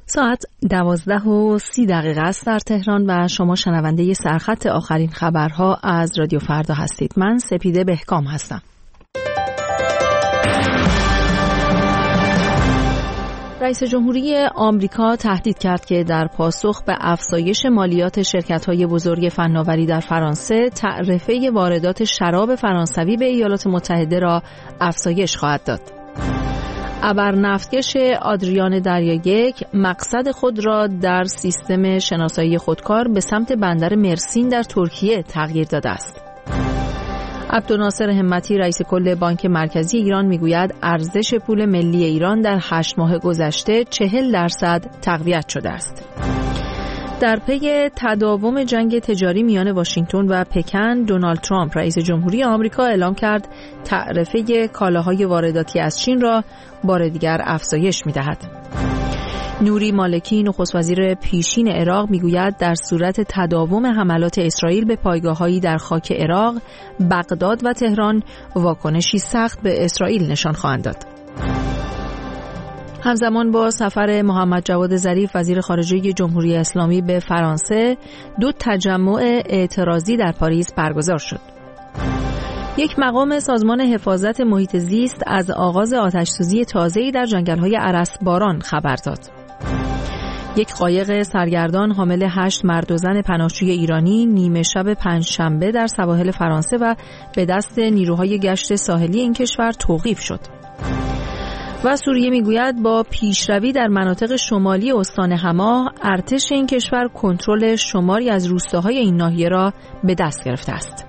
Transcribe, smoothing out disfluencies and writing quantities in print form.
ساعت 12:30 است در تهران و شما شنونده سرخط آخرین خبرها از رادیو فردا هستید. من سپیده بهکام هستم. رئیس جمهوری آمریکا تهدید کرد که در پاسخ به افزایش مالیات شرکت‌های بزرگ فناوری در فرانسه، تعرفه واردات شراب فرانسوی به ایالات متحده را افزایش خواهد داد. ابرنفتکش آدریان دریا 1 مقصد خود را در سیستم شناسایی خودکار به سمت بندر مرسین در ترکیه تغییر داده است. عبدالناصر همتی رئیس کل بانک مرکزی ایران میگوید ارزش پول ملی ایران در 8 ماه گذشته 40% تقویت شده است. در پی تداوم جنگ تجاری میان واشنگتن و پکن، دونالد ترامپ رئیس جمهوری آمریکا اعلام کرد تعرفه کالاهای وارداتی از چین را بار دیگر افزایش می‌دهد. نوری مالکی نخست وزیر پیشین عراق میگوید در صورت تداوم حملات اسرائیل به پایگاه‌هایی در خاک عراق، بغداد و تهران واکنشی سخت به اسرائیل نشان خواهند داد. همزمان با سفر محمد جواد ظریف وزیر خارجه جمهوری اسلامی به فرانسه، 2 تجمع اعتراضی در پاریس برگزار شد. یک مقام سازمان حفاظت محیط زیست از آغاز آتش‌سوزی تازه‌ای در جنگل‌های ارسباران خبر داد. یک قایق سرگردان حامل 8 مرد و زن پناهجوی ایرانی نیمه شب پنجشنبه در سواحل فرانسه و به دست نیروهای گشت ساحلی این کشور توقیف شد. و سوریه میگوید با پیشروی در مناطق شمالی استان حما، ارتش این کشور کنترل شماری از روستاهای این ناحیه را به دست گرفته است.